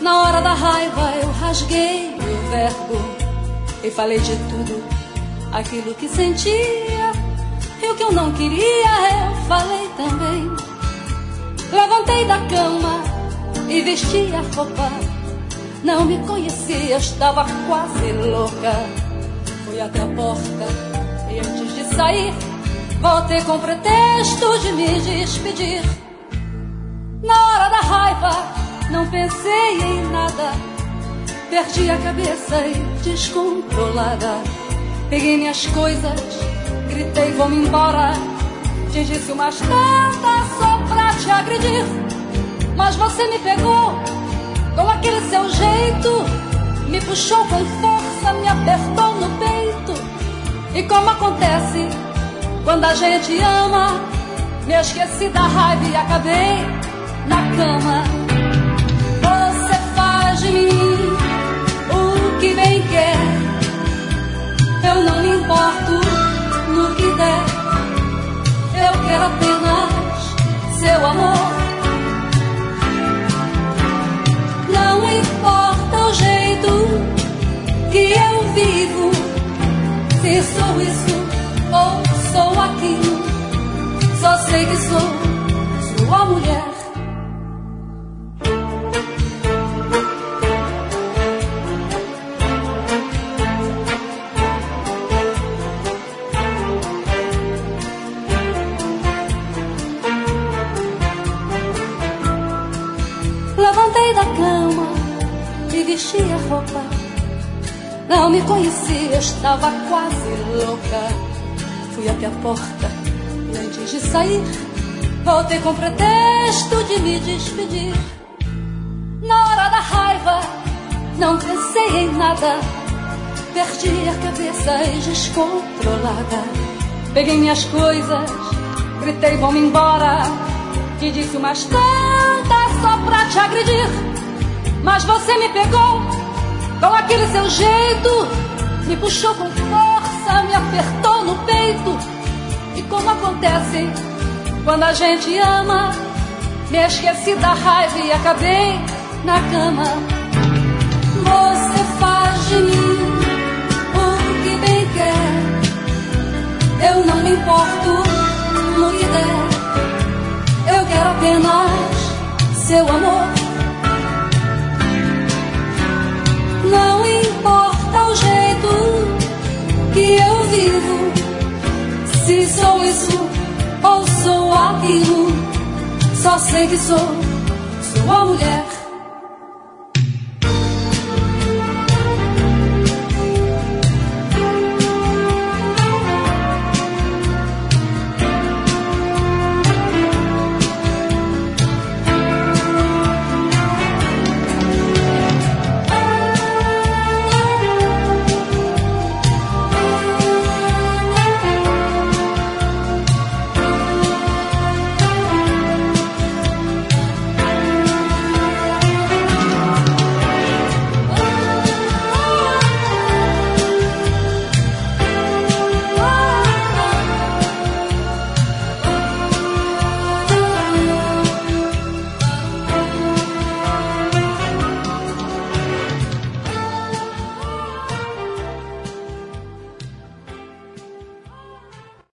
Na hora da raiva eu rasguei o verbo e falei de tudo aquilo que sentia, e o que eu não queria eu falei também. Levantei da cama e vesti a roupa, não me conhecia, estava quase louca. Fui até a porta e antes de sair voltei com pretexto de me despedir. Na hora da raiva não pensei em nada, perdi a cabeça e descontrolada. Peguei minhas coisas, gritei vou-me embora, te disse umas tantas só pra te agredir. Mas você me pegou com aquele seu jeito, me puxou com força, me apertou no peito. E como acontece quando a gente ama, me esqueci da raiva e acabei na cama. Você faz de mim o que bem quer, eu não me importo no que der, eu quero apenas seu amor. Não importa o jeito que eu vivo, se sou isso ou sou aquilo, só sei que sou sua mulher. Levantei da cama e vesti a roupa, não me conhecia, estava quase louca. Fui até a porta e antes de sair voltei com pretexto de me despedir. Na hora da raiva não pensei em nada, perdi a cabeça e descontrolada. Peguei minhas coisas, gritei vou-me embora, te disse umas tantas só pra te agredir. Mas você me pegou com aquele seu jeito, me puxou com força, me apertou no peito. E como acontece quando a gente ama, me esqueci da raiva e acabei na cama. Você faz de mim o que bem quer, eu não me importo no que der, eu quero apenas seu amor. Não importa o jeito que eu vivo, se sou isso ou sou aquilo, só sei que sou sua mulher.